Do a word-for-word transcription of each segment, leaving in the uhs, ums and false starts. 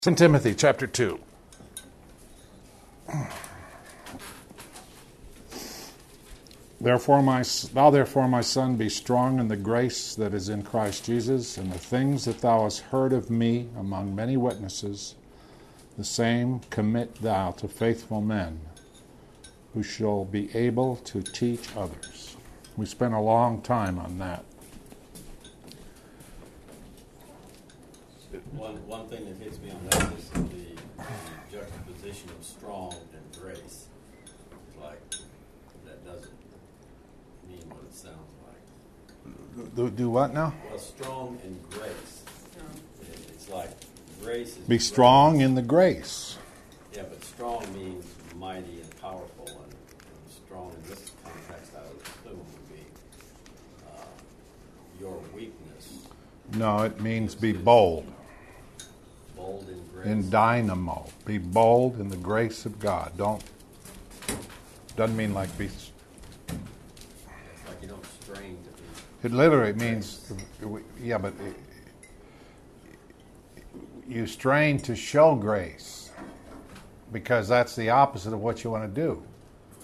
Second Timothy chapter two. Therefore, my thou therefore, my son, be strong in the grace that is in Christ Jesus, and the things that thou hast heard of me among many witnesses, the same commit thou to faithful men, who shall be able to teach others. We spent a long time on that. One one thing that hits me on that is the, the juxtaposition of strong and grace. It's like that doesn't mean what it sounds like. Do, do what now? Well, strong and grace. It, it's like grace is Be grace. strong in the grace. Yeah, but strong means mighty and powerful, and, and strong in this context, I would assume would be uh, your weakness. No, it means be bold. Bold in grace. In dynamo. Be bold in the grace of God. Don't, doesn't mean like be, It's like you don't strain to be. it literally means, yeah, but it, you strain to show grace because that's the opposite of what you want to do.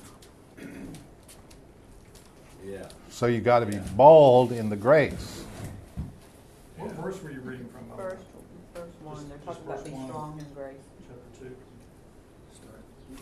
Yeah. So you got to be bold in the grace. What verse were you reading from? Mom? First, first one, they're talking about be verse one. strong in grace. Chapter two. Start.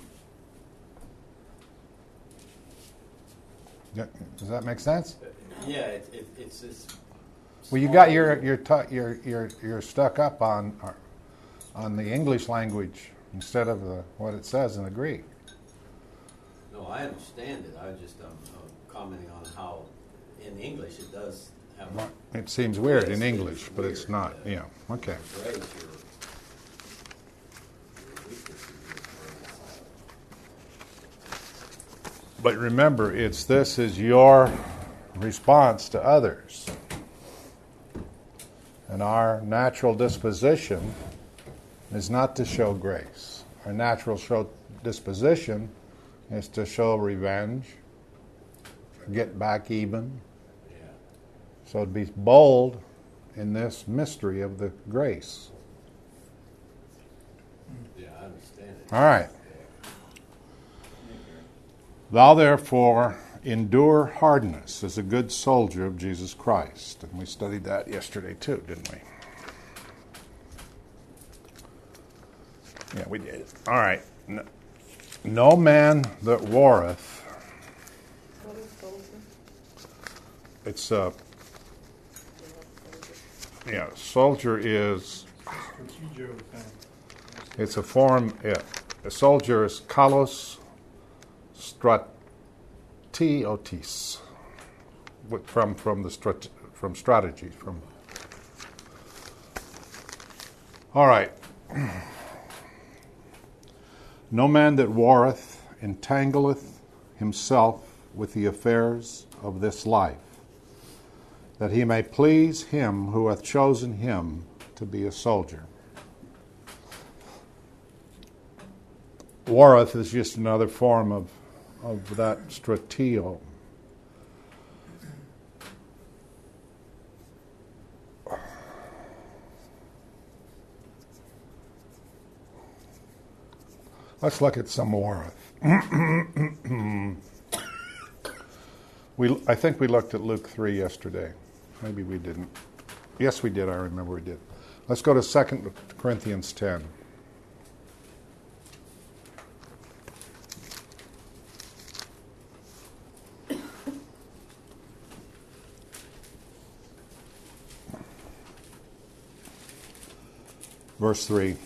Yeah, does that make sense? Yeah, it, it, it's this. Well, you got your you're tu- you're you're you're stuck up on uh, on the English language instead of the, what it says in the Greek. No, I understand it. I just um, uh, commenting on how in English it does have a It seems weird in Yes, English, it's but it's weird, not. uh, Yeah. Okay. grace. Your, your weakness is grace. But remember, it's this is your response to others. And our natural disposition is not to show grace. Our natural show disposition is to show revenge, get back even. Yeah. So to be bold in this mystery of the grace. Yeah, I understand it. All right. Thou therefore endure hardness as a good soldier of Jesus Christ. And we studied that yesterday too, didn't we? Yeah, we did. All right. No, no man that warreth. What is soldier? It's a. Yeah, soldier is. Strategio thing. It's a form. Yeah, a soldier is kalos stratiotis. With- From from the strat, from strategy from. All right. No man that warreth entangleth himself with the affairs of this life, that he may please him who hath chosen him to be a soldier. Warreth is just another form of, of that stratio. Let's look at some warreth. we, I think we looked at Luke three yesterday. Maybe we didn't. Yes, we did. I remember we did. Let's go to Second Corinthians ten. Verse three.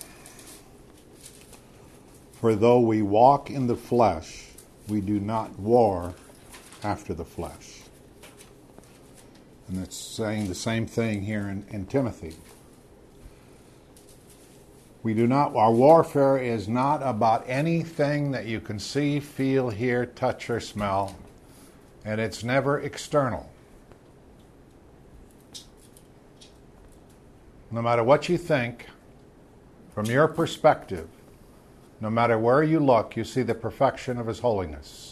For though we walk in the flesh, we do not war after the flesh. And it's saying the same thing here in, in Timothy. We do not, our warfare is not about anything that you can see, feel, hear, touch, or smell. And it's never external. No matter what you think, from your perspective, no matter where you look, you see the perfection of His holiness.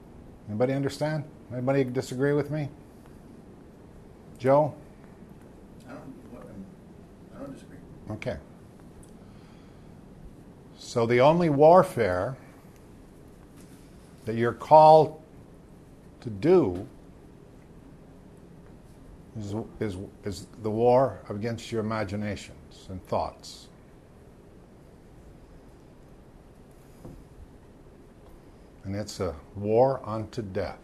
Anybody understand? Anybody disagree with me? Joe? Okay. So the only warfare that you're called to do is, is, is the war against your imaginations and thoughts. And it's a war unto death.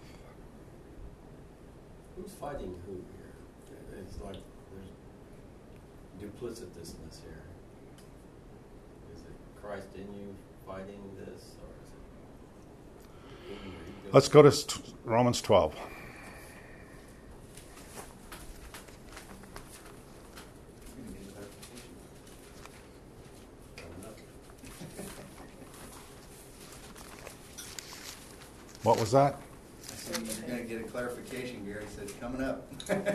Who's fighting who here? It's like there's duplicitousness here. Is it Christ in you fighting this, or is it in your ego? Let's go to Romans twelve. What was that? I said you're going to get a clarification, Gary said, coming up.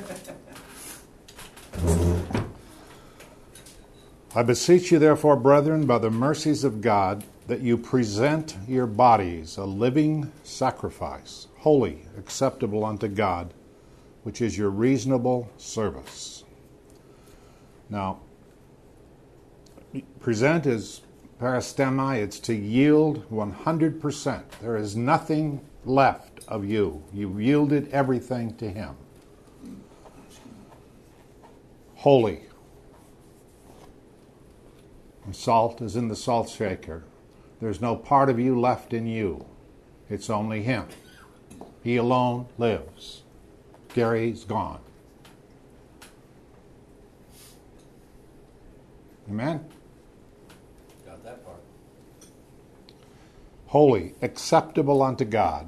I beseech you, therefore, brethren, by the mercies of God, that you present your bodies a living sacrifice, holy, acceptable unto God, which is your reasonable service. Now, present is parastemi, it's to yield one hundred percent. There is nothing left of you. You've yielded everything to Him. Holy. And salt is in the salt shaker. There's no part of you left in you. It's only Him. He alone lives. Gary's gone. Amen? Got that part. Holy, acceptable unto God,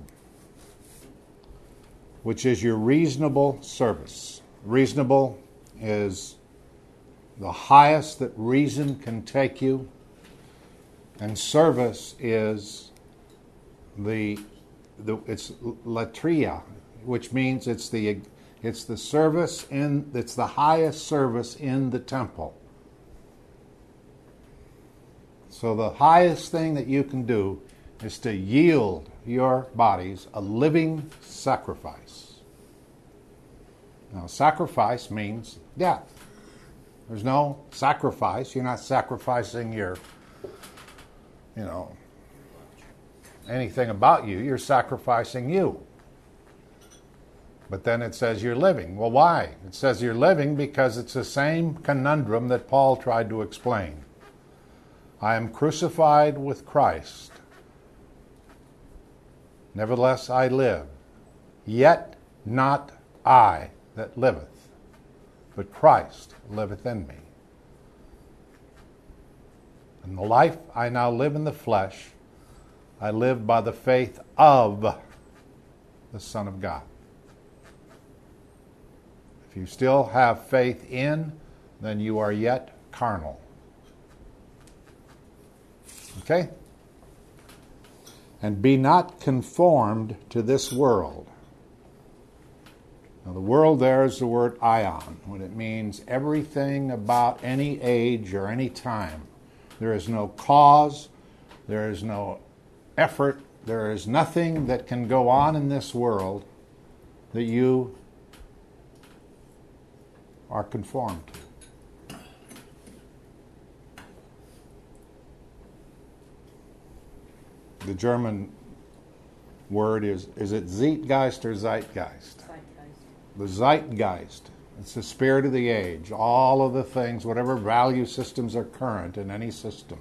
which is your reasonable service. Reasonable is the highest that reason can take you, and service is the, the it's latria, which means it's the it's the service in it's the highest service in the temple. So the highest thing that you can do is to yield your bodies a living sacrifice. Now, sacrifice means death. There's no sacrifice. You're not sacrificing your, you know, anything about you. You're sacrificing you. But then it says you're living. Well, why? It says you're living because it's the same conundrum that Paul tried to explain. I am crucified with Christ. Nevertheless I live. Yet not I that liveth, but Christ liveth in me. And the life I now live in the flesh, I live by the faith of the Son of God. If you still have faith in, then you are yet carnal. Okay? And be not conformed to this world. Now, the world there is the word ion, when it means everything about any age or any time. There is no cause, there is no effort, there is nothing that can go on in this world that you are conformed to. The German word is, is it Zeitgeist or Zeitgeist? Zeitgeist. The Zeitgeist. It's the spirit of the age. All of the things, whatever value systems are current in any system.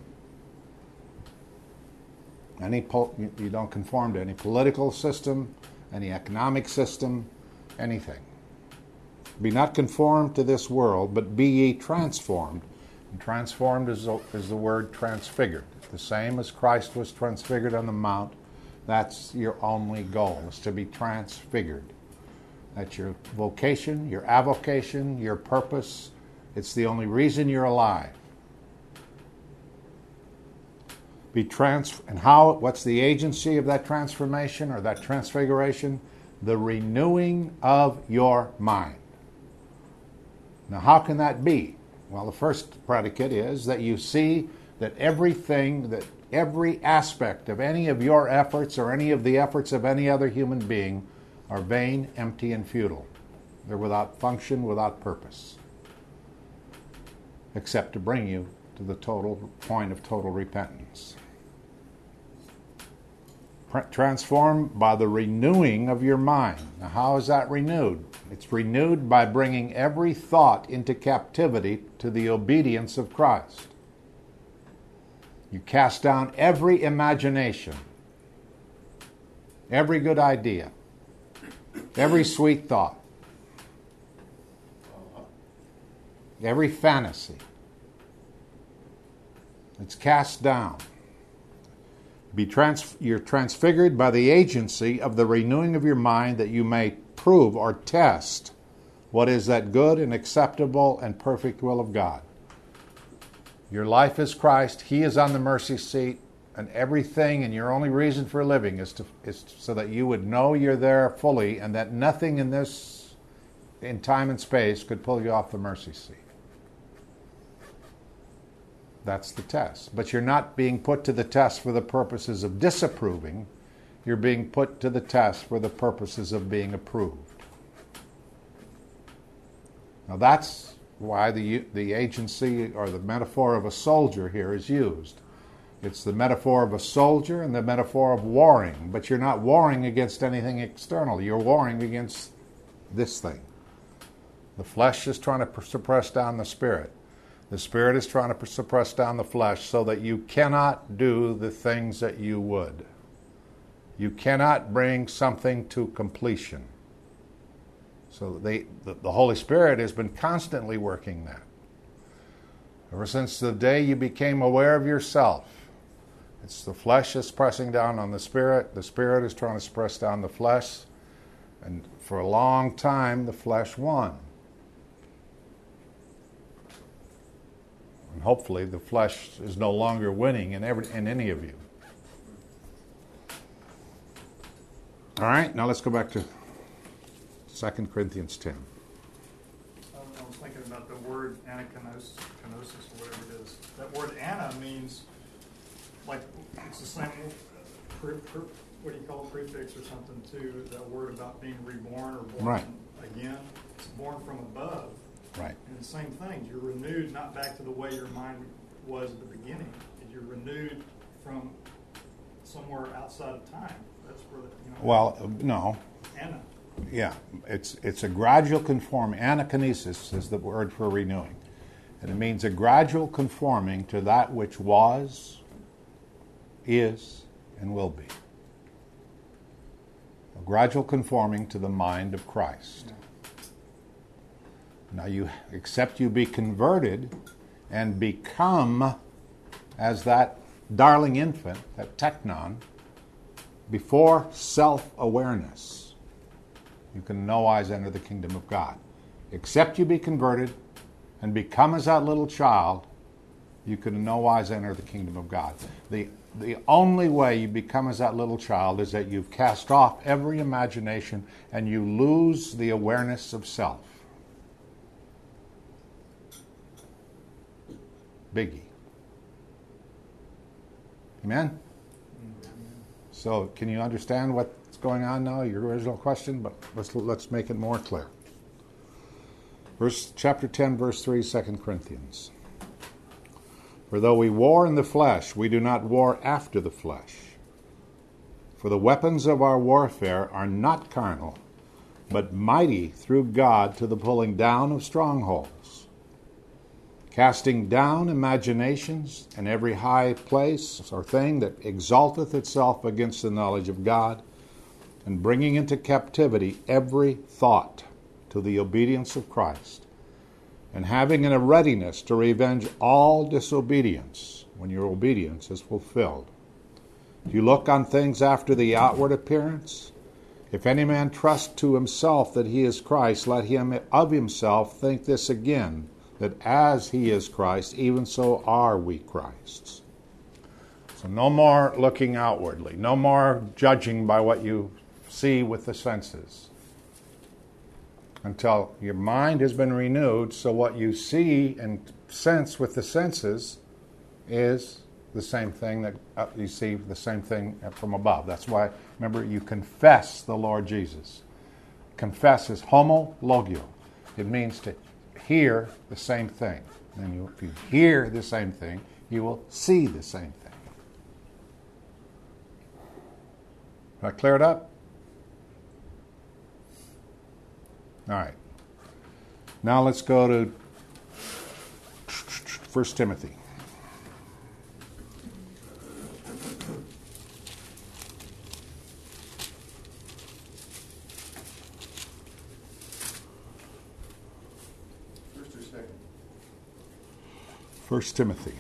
Any po- you don't conform to any political system, any economic system, anything. Be not conformed to this world, but be ye transformed. And transformed is the, is the word transfigured. The same as Christ was transfigured on the mount. That's your only goal, is to be transfigured. That's your vocation, your avocation, your purpose. It's the only reason you're alive. Be trans and how what's the agency of that transformation or that transfiguration? The renewing of your mind. Now, how can that be? Well, the first predicate is that you see that everything, that every aspect of any of your efforts or any of the efforts of any other human being are vain, empty, and futile. They're without function, without purpose. except to bring you to the total point of total repentance. Transformed by the renewing of your mind. Now, how is that renewed? It's renewed by bringing every thought into captivity to the obedience of Christ. You cast down every imagination, every good idea, every sweet thought, every fantasy. It's cast down. Be trans- you're transfigured by the agency of the renewing of your mind, that you may prove or test what is that good and acceptable and perfect will of God. Your life is Christ. He is on the mercy seat, and everything, and your only reason for living is to is so that you would know you're there fully, and that nothing in this, in time and space, could pull you off the mercy seat. That's the test. But you're not being put to the test for the purposes of disapproving. You're being put to the test for the purposes of being approved. Now that's why the the agency or the metaphor of a soldier here is used. It's the metaphor of a soldier and the metaphor of warring. But you're not warring against anything external. You're warring against this thing. The flesh is trying to suppress down the spirit. The Spirit is trying to suppress down the flesh so that you cannot do the things that you would. You cannot bring something to completion. So they, the, the Holy Spirit has been constantly working that. Ever since the day you became aware of yourself, it's the flesh is pressing down on the Spirit. The Spirit is trying to suppress down the flesh. And for a long time, the flesh won. And hopefully the flesh is no longer winning in every in any of you. All right, now let's go back to Second Corinthians ten. Um, I was thinking about the word anakinosis, kenosis, or whatever it is. That word ana means, like, it's the same, pre, pre, what do you call it, prefix or something, to that word about being reborn or born Right. again. It's born from above. Right. And the same thing, you're renewed not back to the way your mind was at the beginning. You're renewed from somewhere outside of time. That's where the, you know. Well, no. Ana. Yeah, it's it's a gradual conforming. Anakinesis is the word for renewing. And it means a gradual conforming to that which was, is, and will be. A gradual conforming to the mind of Christ. Now you except you be converted and become as that darling infant, that teknon, before self-awareness. You can in no wise enter the kingdom of God. Except you be converted and become as that little child, you can in no wise enter the kingdom of God. The, the only way you become as that little child is that you've cast off every imagination and you lose the awareness of self. Biggie. Amen? So, can you understand what's going on now? Your original question, but let's let's make it more clear. Verse chapter ten, verse three, Second Corinthians. For though we war in the flesh, we do not war after the flesh. For the weapons of our warfare are not carnal, but mighty through God to the pulling down of strongholds, casting down imaginations and every high place or thing that exalteth itself against the knowledge of God, and bringing into captivity every thought to the obedience of Christ, and having in a readiness to revenge all disobedience when your obedience is fulfilled. Do you look on things after the outward appearance? If any man trust to himself that he is Christ, let him of himself think this again, that as he is Christ, even so are we Christ's. So no more looking outwardly, no more judging by what you see with the senses, until your mind has been renewed, so what you see and sense with the senses is the same thing that uh, you see the same thing from above. That's why, remember, you confess the Lord Jesus. Confess is homologio. It means to hear the same thing. And you, if you hear the same thing, you will see the same thing. Have I cleared up? All right. Now let's go to First Timothy. First or second? First Timothy.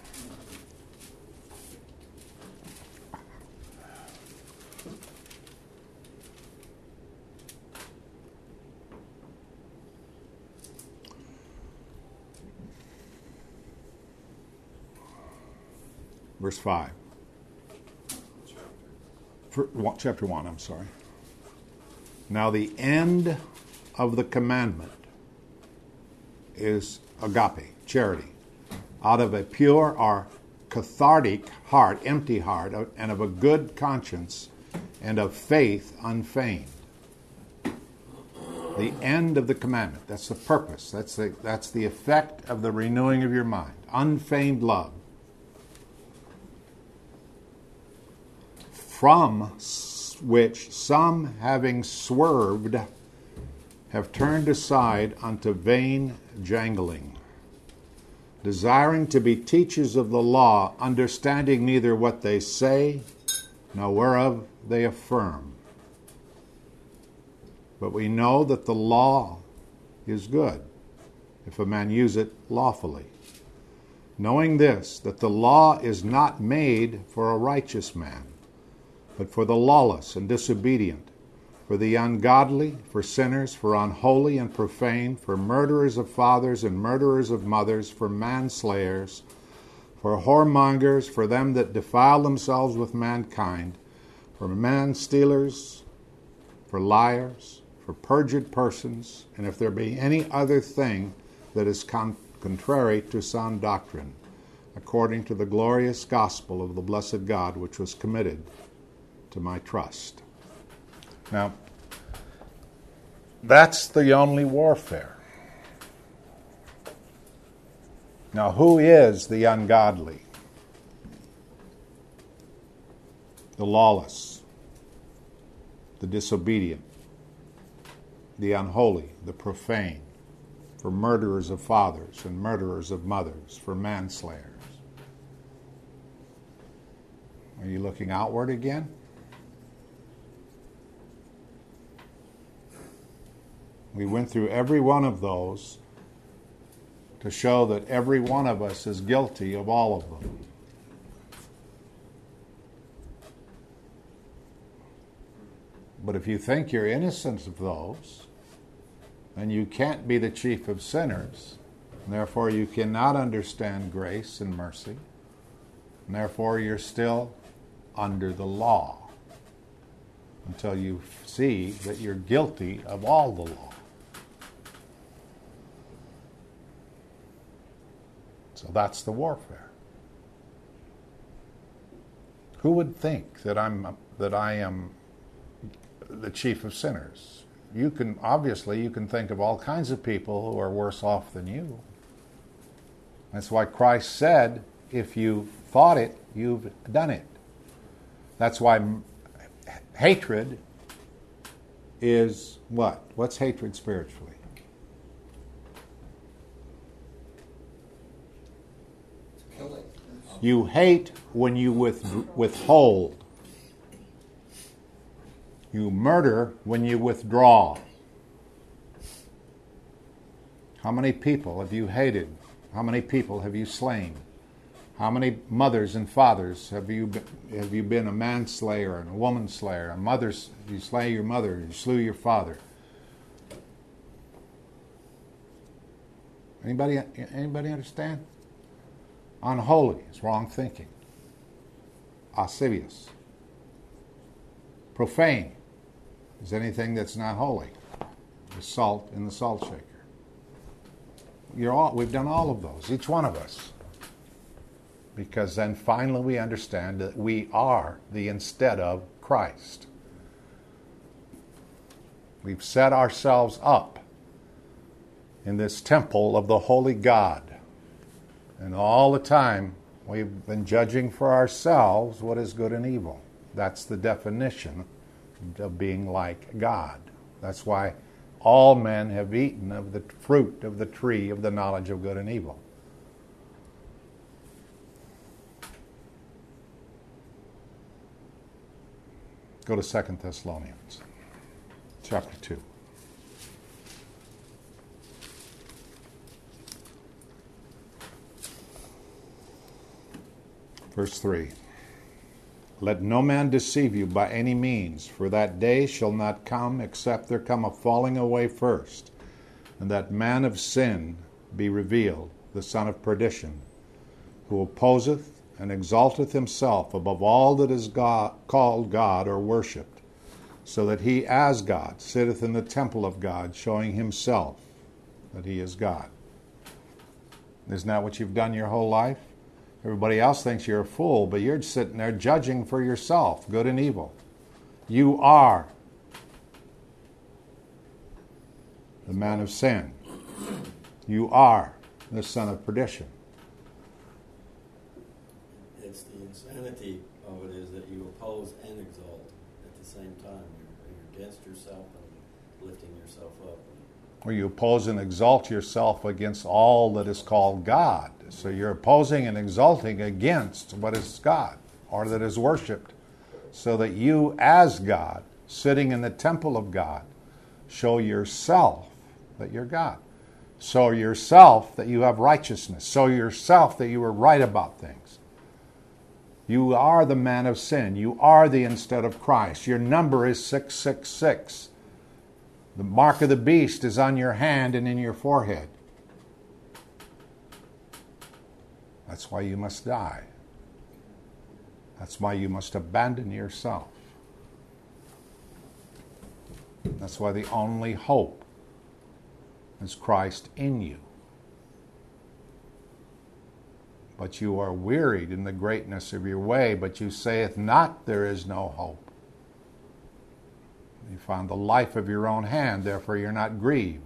Verse five. For, one, chapter one, I'm sorry. Now the end of the commandment is agape, charity, out of a pure or cathartic heart, empty heart, and of a good conscience, and of faith unfeigned. The end of the commandment, that's the purpose, that's the, that's the effect of the renewing of your mind. Unfeigned love. From which some, having swerved, have turned aside unto vain jangling, desiring to be teachers of the law, understanding neither what they say, nor whereof they affirm. But we know that the law is good, if a man use it lawfully. Knowing this, that the law is not made for a righteous man, but for the lawless and disobedient, for the ungodly, for sinners, for unholy and profane, for murderers of fathers and murderers of mothers, for manslayers, for whoremongers, for them that defile themselves with mankind, for man-stealers, for liars, for perjured persons, and if there be any other thing that is con- contrary to sound doctrine, according to the glorious gospel of the blessed God, which was committed to my trust. Now, that's the only warfare. Now, who is the ungodly? The lawless, the disobedient, the unholy, the profane, for murderers of fathers and murderers of mothers, for manslayers. Are you looking outward again? We went through every one of those to show that every one of us is guilty of all of them. But if you think you're innocent of those, then you can't be the chief of sinners, and therefore you cannot understand grace and mercy, and therefore you're still under the law until you see that you're guilty of all the law. So that's the warfare. Who would think that I'm that I am the chief of sinners? You can obviously you can think of all kinds of people who are worse off than you. That's why Christ said, if you thought it, you've done it. That's why hatred is what? What's hatred spiritually? You hate when you with, withhold. You murder when you withdraw. How many people have you hated? How many people have you slain? How many mothers and fathers have you been, have you been a manslayer and a woman slayer? A mother, you slay your mother, you slew your father. Anybody, anybody understand? Unholy is wrong thinking. Lascivious. Profane is anything that's not holy. The salt in the salt shaker. You're all, we've done all of those, each one of us. Because then finally we understand that we are the instead of Christ. We've set ourselves up in this temple of the holy God. And all the time, we've been judging for ourselves what is good and evil. That's the definition of being like God. That's why all men have eaten of the fruit of the tree of the knowledge of good and evil. Go to Second Thessalonians, chapter two. Verse three. Let no man deceive you by any means, for that day shall not come except there come a falling away first, and that man of sin be revealed, the son of perdition, who opposeth and exalteth himself above all that is God, called God or worshipped, so that he as God sitteth in the temple of God, showing himself that he is God. Isn't that what you've done your whole life? Everybody else thinks you're a fool, but you're sitting there judging for yourself, good and evil. You are the man of sin. You are the son of perdition. It's the insanity of it is that you oppose and exalt at the same time. You're, you're against yourself and lifting yourself up. Or you oppose and exalt yourself against all that is called God. So you're opposing and exalting against what is God, or that is worshipped, so that you as God, sitting in the temple of God, show yourself that you're God. Show yourself that you have righteousness. Show yourself that you are right about things. You are the man of sin. You are the instead of Christ. Your number is six six six. The mark of the beast is on your hand and in your forehead. That's why you must die. That's why you must abandon yourself. That's why the only hope is Christ in you. But you are wearied in the greatness of your way, but you saith not, there is no hope. You found the life of your own hand, therefore you're not grieved.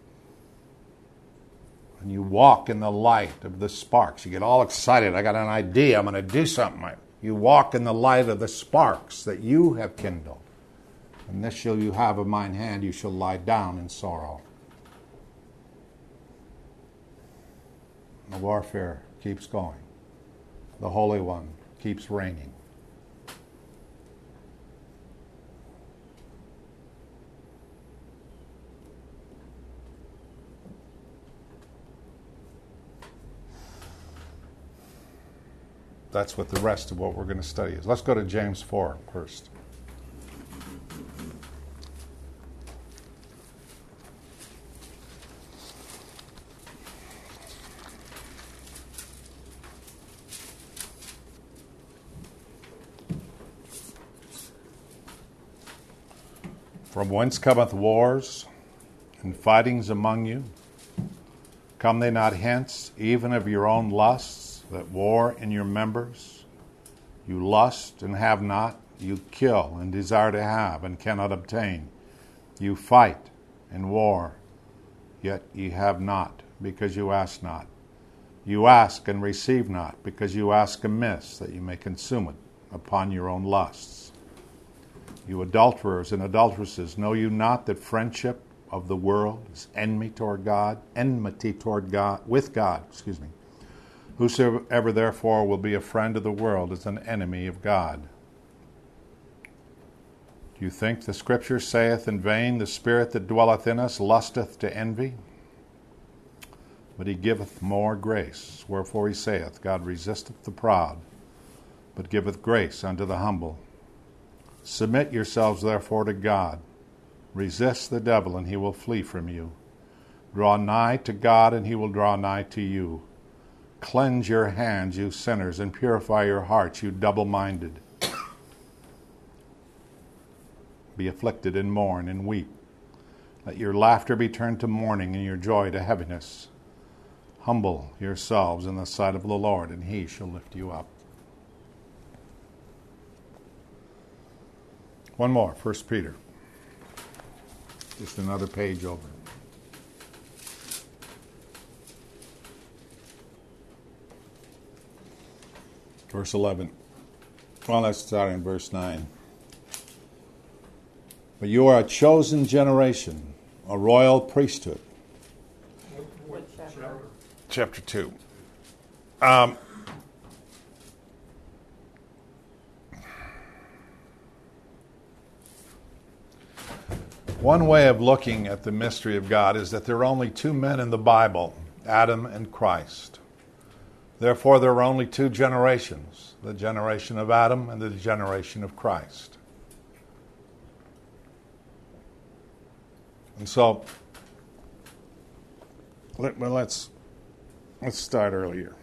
And you walk in the light of the sparks. You get all excited. I got an idea. I'm going to do something. You walk in the light of the sparks that you have kindled. And this shall you have of mine hand. You shall lie down in sorrow. The warfare keeps going. The Holy One keeps reigning. That's what the rest of what we're going to study is. Let's go to James four first. From whence cometh wars and fightings among you? Come they not hence, even of your own lusts, that war in your members? You lust and have not, you kill and desire to have and cannot obtain. You fight and war, yet ye have not, because you ask not. You ask and receive not, because you ask amiss, that you may consume it upon your own lusts. You adulterers and adulteresses, know you not that friendship of the world is enmity toward God, enmity toward God, with God, excuse me. Whosoever therefore will be a friend of the world is an enemy of God. Do you think the Scripture saith in vain, the Spirit that dwelleth in us lusteth to envy? But he giveth more grace. Wherefore he saith, God resisteth the proud, but giveth grace unto the humble. Submit yourselves therefore to God. Resist the devil, and he will flee from you. Draw nigh to God, and he will draw nigh to you. Cleanse your hands, you sinners, and purify your hearts, you double-minded. Be afflicted and mourn and weep. Let your laughter be turned to mourning and your joy to heaviness. Humble yourselves in the sight of the Lord, and he shall lift you up. One more, First Peter. Just another page over. Verse eleven. Well, let's start in verse nine. But you are a chosen generation, a royal priesthood. What, what What chapter? chapter? Chapter two. Um, one way of looking at the mystery of God is that there are only two men in the Bible, Adam and Christ. Therefore, there are only two generations, the generation of Adam and the generation of Christ. And so, let, well, let's let's start earlier.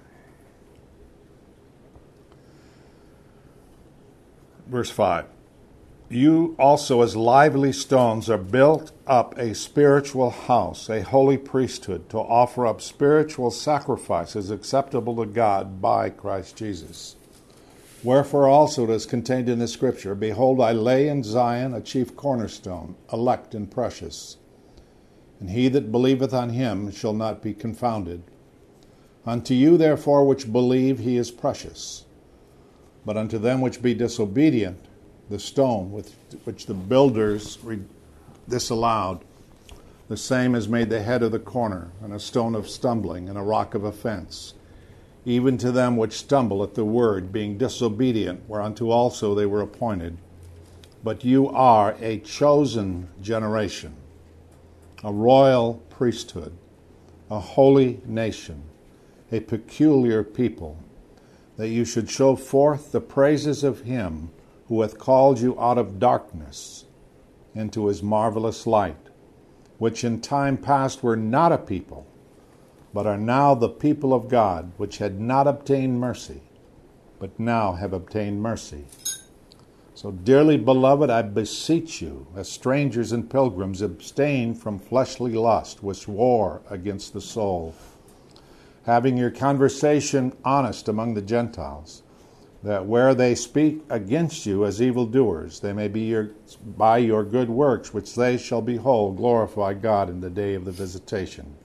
Verse five. You also, as lively stones, are built up a spiritual house, a holy priesthood, to offer up spiritual sacrifices acceptable to God by Christ Jesus. Wherefore also it is contained in the Scripture, Behold, I lay in Zion a chief cornerstone, elect and precious. And he that believeth on him shall not be confounded. Unto you therefore which believe he is precious. But unto them which be disobedient, the stone with which the builders disallowed, the same is made the head of the corner, and a stone of stumbling, and a rock of offense. Even to them which stumble at the word, being disobedient, whereunto also they were appointed. But you are a chosen generation, a royal priesthood, a holy nation, a peculiar people, that you should show forth the praises of him who hath called you out of darkness into his marvelous light, which in time past were not a people, but are now the people of God, which had not obtained mercy, but now have obtained mercy. So, dearly beloved, I beseech you, as strangers and pilgrims, abstain from fleshly lust, which war against the soul, having your conversation honest among the Gentiles, that where they speak against you as evildoers, they may be your, by your good works, which they shall behold, glorify God in the day of the visitation.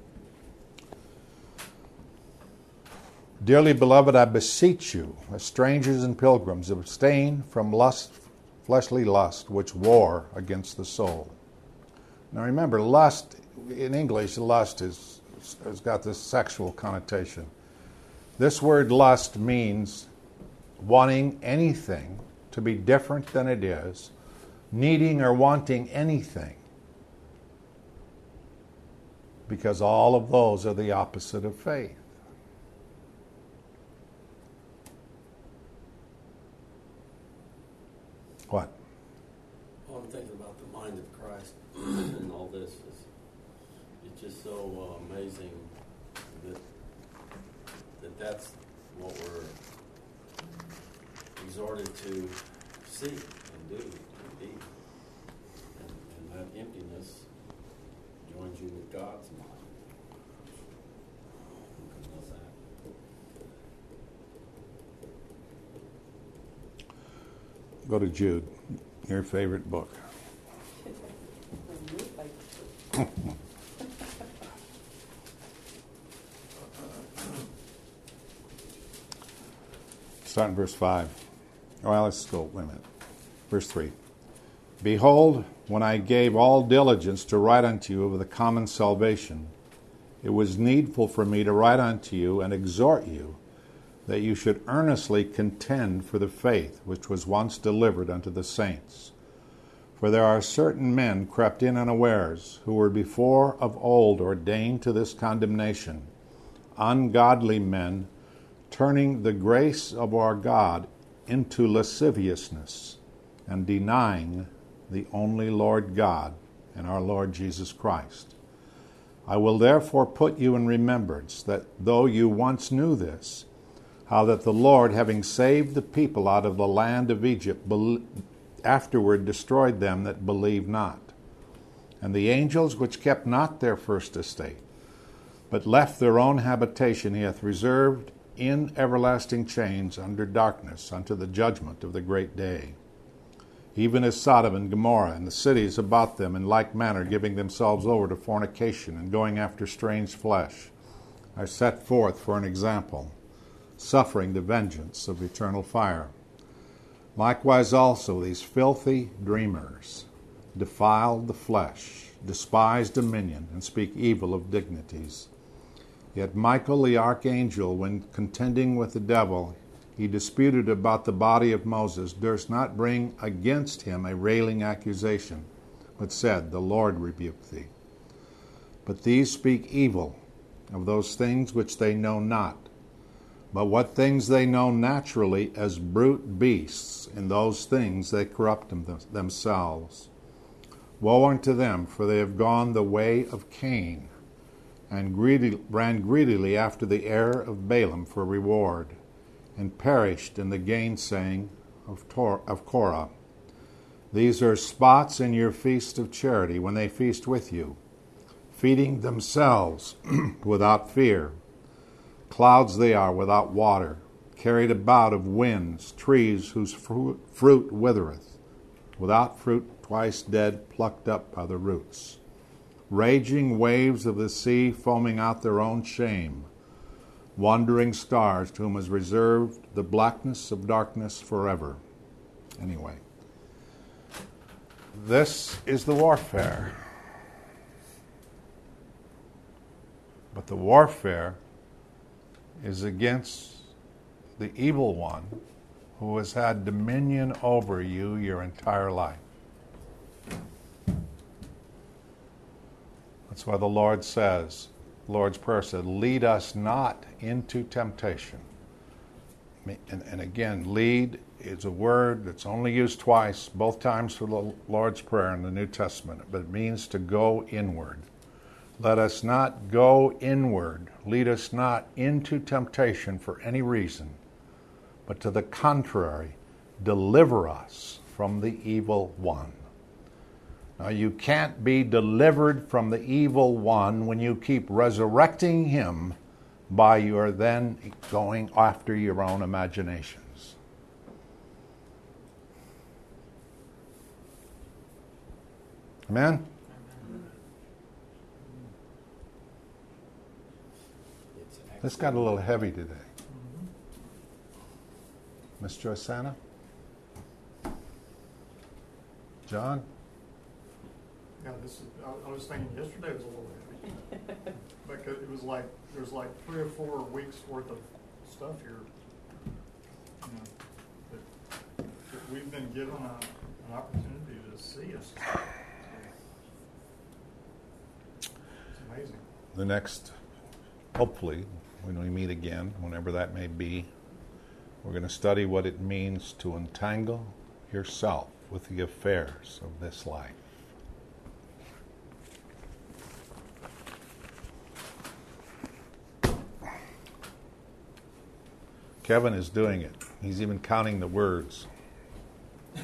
Dearly beloved, I beseech you, as strangers and pilgrims, abstain from lust, fleshly lust, which war against the soul. Now remember, lust, in English, lust is, has got this sexual connotation. This word lust means wanting anything to be different than it is, needing or wanting anything, because all of those are the opposite of faith. What? Well, I'm thinking about the mind of Christ and all this. Is, it's just so uh, amazing that, that that's what we're exhorted to seek and do and be. And, and that emptiness joins you with God's mind. Who can know that? Go to Jude, your favorite book. Start in verse five. Well, let's go, wait a minute. Verse three. Behold, when I gave all diligence to write unto you of the common salvation, it was needful for me to write unto you and exhort you that you should earnestly contend for the faith which was once delivered unto the saints. For there are certain men crept in unawares, who were before of old ordained to this condemnation, ungodly men, turning the grace of our God into lasciviousness, and denying the only Lord God and our Lord Jesus Christ. I will therefore put you in remembrance that though you once knew this, how that the Lord, having saved the people out of the land of Egypt, afterward destroyed them that believed not. And the angels which kept not their first estate, but left their own habitation, he hath reserved in everlasting chains under darkness unto the judgment of the great day. Even as Sodom and Gomorrah and the cities about them in like manner, giving themselves over to fornication and going after strange flesh, are set forth for an example, suffering the vengeance of eternal fire. Likewise also these filthy dreamers defile the flesh, despise dominion, and speak evil of dignities. Yet Michael the archangel, when contending with the devil, he disputed about the body of Moses, durst not bring against him a railing accusation, but said, The Lord rebuke thee. But these speak evil of those things which they know not, but what things they know naturally as brute beasts, in those things they corrupt them, themselves. Woe unto them, for they have gone the way of Cain, and greedy, ran greedily after the heir of Balaam for reward, and perished in the gainsaying of, Tor- of Korah. These are spots in your feast of charity, when they feast with you, feeding themselves without fear. Clouds they are without water, carried about of winds, trees whose fruit, fruit withereth, without fruit, twice dead, plucked up by the roots. Raging waves of the sea, foaming out their own shame. Wandering stars, to whom is reserved the blackness of darkness forever. Anyway, this is the warfare. But the warfare is against the evil one who has had dominion over you your entire life. That's why the Lord says, Lord's Prayer said, lead us not into temptation. And, and again, lead is a word that's only used twice, both times for the Lord's Prayer in the New Testament, but it means to go inward. Let us not go inward. Lead us not into temptation for any reason, but to the contrary, deliver us from the evil one. Now, you can't be delivered from the evil one when you keep resurrecting him by your then going after your own imaginations. Amen? This got a little heavy today. Miss Josanna? John? Yeah, this is, I, I was thinking yesterday was a little heavy. Because it was like, there was like three or four weeks worth of stuff here. You know, that, that we've been given a, an opportunity to see us. It's amazing. The next, hopefully, when we meet again, whenever that may be, we're going to study what it means to entangle yourself with the affairs of this life. Kevin is doing it. He's even counting the words. It's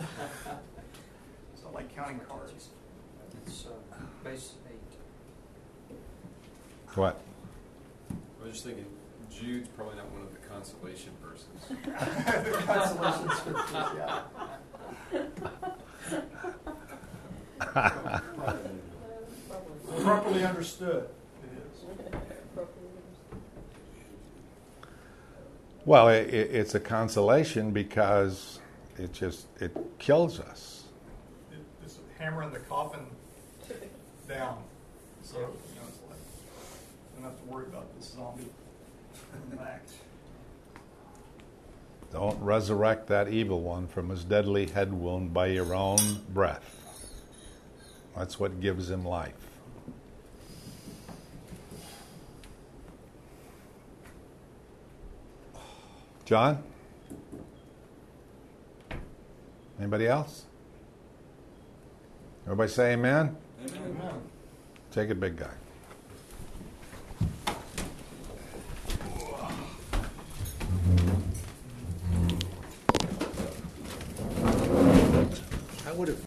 not like counting cards. It's uh, base eight. What? I was just thinking, Jude's probably not one of the consolation verses. The consolation scriptures, yeah. Properly understood, it is. Well, it, it, it's a consolation because it just, it kills us. It, it's hammering the coffin down. So, you know, it's like, you don't have to worry about this zombie coming back. Don't resurrect that evil one from his deadly head wound by your own breath. That's what gives him life. John? Anybody else? Everybody say amen? Amen. Take it, big guy. I would have